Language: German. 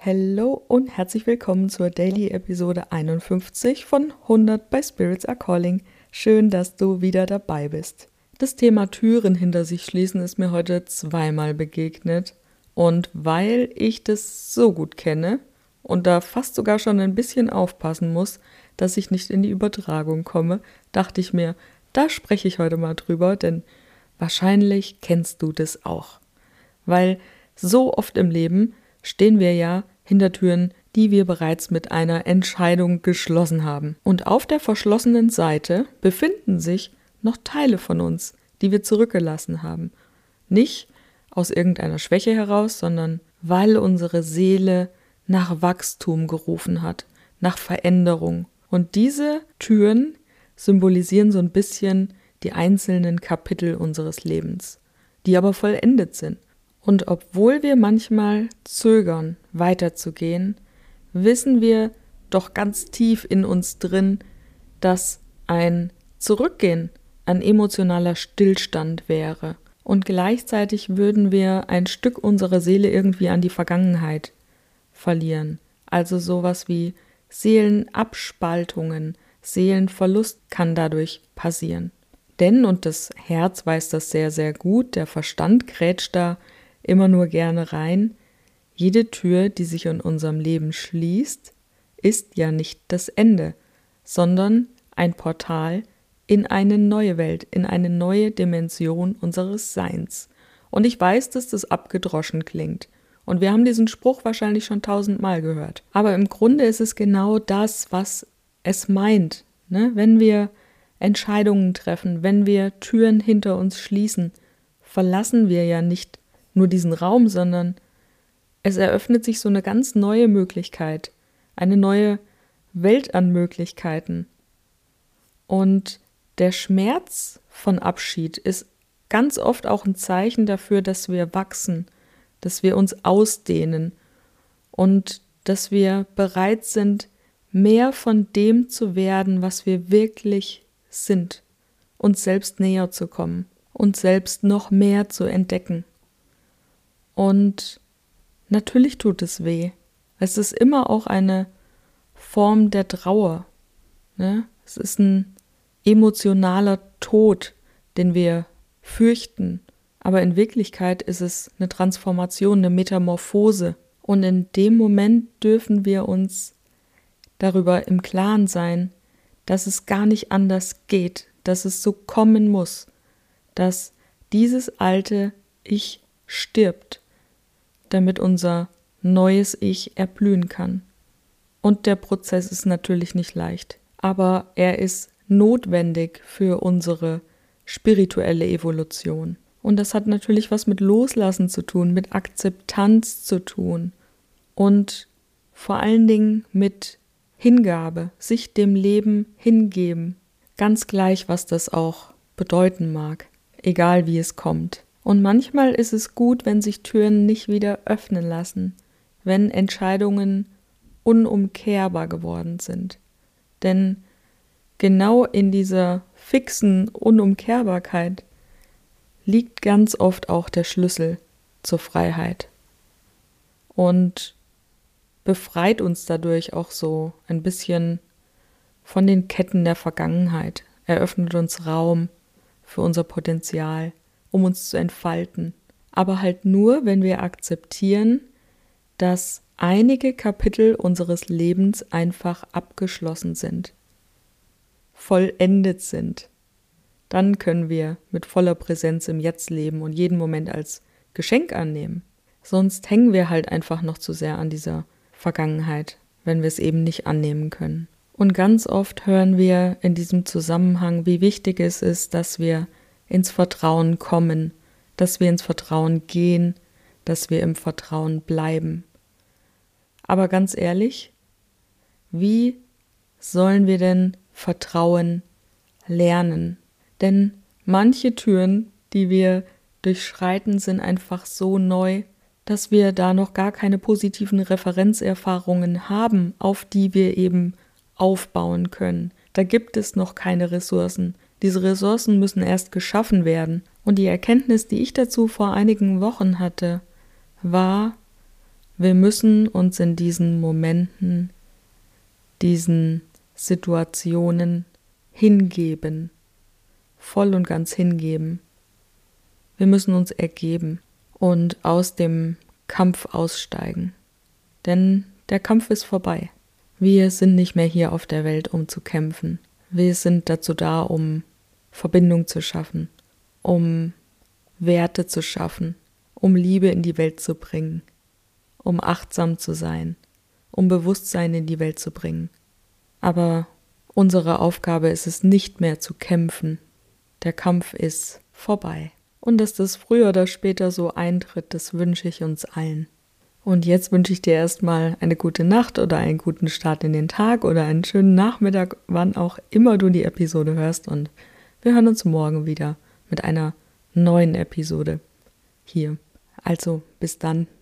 Hallo und herzlich willkommen zur Daily-Episode 51 von 100 bei Spirits Are Calling. Schön, dass du wieder dabei bist. Das Thema Türen hinter sich schließen ist mir heute zweimal begegnet. Und weil ich das so gut kenne und da fast sogar schon ein bisschen aufpassen muss, dass ich nicht in die Übertragung komme, dachte ich mir, da spreche ich heute mal drüber, denn wahrscheinlich kennst du das auch. Weil so oft im Leben stehen wir ja hinter Türen, die wir bereits mit einer Entscheidung geschlossen haben. Und auf der verschlossenen Seite befinden sich noch Teile von uns, die wir zurückgelassen haben. Nicht aus irgendeiner Schwäche heraus, sondern weil unsere Seele nach Wachstum gerufen hat, nach Veränderung. Und diese Türen symbolisieren so ein bisschen die einzelnen Kapitel unseres Lebens, die aber vollendet sind. Und obwohl wir manchmal zögern, weiterzugehen, wissen wir doch ganz tief in uns drin, dass ein Zurückgehen ein emotionaler Stillstand wäre. Und gleichzeitig würden wir ein Stück unserer Seele irgendwie an die Vergangenheit verlieren. Also sowas wie Seelenabspaltungen, Seelenverlust kann dadurch passieren. Denn, und das Herz weiß das sehr, sehr gut, der Verstand grätscht da immer nur gerne rein, jede Tür, die sich in unserem Leben schließt, ist ja nicht das Ende, sondern ein Portal in eine neue Welt, in eine neue Dimension unseres Seins. Und ich weiß, dass das abgedroschen klingt. Und wir haben diesen Spruch wahrscheinlich schon 1000-mal gehört. Aber im Grunde ist es genau das, was es meint, ne? Wenn wir Entscheidungen treffen, wenn wir Türen hinter uns schließen, verlassen wir ja nicht nur diesen Raum, sondern es eröffnet sich so eine ganz neue Möglichkeit, eine neue Welt an Möglichkeiten. Und der Schmerz von Abschied ist ganz oft auch ein Zeichen dafür, dass wir wachsen, dass wir uns ausdehnen und dass wir bereit sind, mehr von dem zu werden, was wir wirklich sind, uns selbst näher zu kommen, uns selbst noch mehr zu entdecken. Und natürlich tut es weh. Es ist immer auch eine Form der Trauer, ne? Es ist ein emotionaler Tod, den wir fürchten. Aber in Wirklichkeit ist es eine Transformation, eine Metamorphose. Und in dem Moment dürfen wir uns darüber im Klaren sein, dass es gar nicht anders geht, dass es so kommen muss, dass dieses alte Ich stirbt, damit unser neues Ich erblühen kann. Und der Prozess ist natürlich nicht leicht, aber er ist notwendig für unsere spirituelle Evolution. Und das hat natürlich was mit Loslassen zu tun, mit Akzeptanz zu tun und vor allen Dingen mit Hingabe, sich dem Leben hingeben, ganz gleich, was das auch bedeuten mag, egal wie es kommt. Und manchmal ist es gut, wenn sich Türen nicht wieder öffnen lassen, wenn Entscheidungen unumkehrbar geworden sind. Denn genau in dieser fixen Unumkehrbarkeit liegt ganz oft auch der Schlüssel zur Freiheit und befreit uns dadurch auch so ein bisschen von den Ketten der Vergangenheit, eröffnet uns Raum für unser Potenzial, um uns zu entfalten. Aber halt nur, wenn wir akzeptieren, dass einige Kapitel unseres Lebens einfach abgeschlossen sind, vollendet sind. Dann können wir mit voller Präsenz im Jetzt leben und jeden Moment als Geschenk annehmen. Sonst hängen wir halt einfach noch zu sehr an dieser Vergangenheit, wenn wir es eben nicht annehmen können. Und ganz oft hören wir in diesem Zusammenhang, wie wichtig es ist, dass wir ins Vertrauen kommen, dass wir ins Vertrauen gehen, dass wir im Vertrauen bleiben. Aber ganz ehrlich, wie sollen wir denn Vertrauen lernen? Denn manche Türen, die wir durchschreiten, sind einfach so neu, dass wir da noch gar keine positiven Referenzerfahrungen haben, auf die wir eben aufbauen können. Da gibt es noch keine Ressourcen. Diese Ressourcen müssen erst geschaffen werden. Und die Erkenntnis, die ich dazu vor einigen Wochen hatte, war, Wir müssen uns in diesen Momenten, diesen Situationen hingeben, voll und ganz hingeben. Wir müssen uns ergeben und aus dem Kampf aussteigen, denn der Kampf ist vorbei. Wir sind nicht mehr hier auf der Welt, um zu kämpfen. Wir sind dazu da, um Verbindung zu schaffen, um Werte zu schaffen, um Liebe in die Welt zu bringen, um achtsam zu sein, um Bewusstsein in die Welt zu bringen. Aber unsere Aufgabe ist es nicht mehr zu kämpfen. Der Kampf ist vorbei. Und dass das früher oder später so eintritt, das wünsche ich uns allen. Und jetzt wünsche ich dir erstmal eine gute Nacht oder einen guten Start in den Tag oder einen schönen Nachmittag, wann auch immer du die Episode hörst. Und wir hören uns morgen wieder mit einer neuen Episode hier. Also bis dann.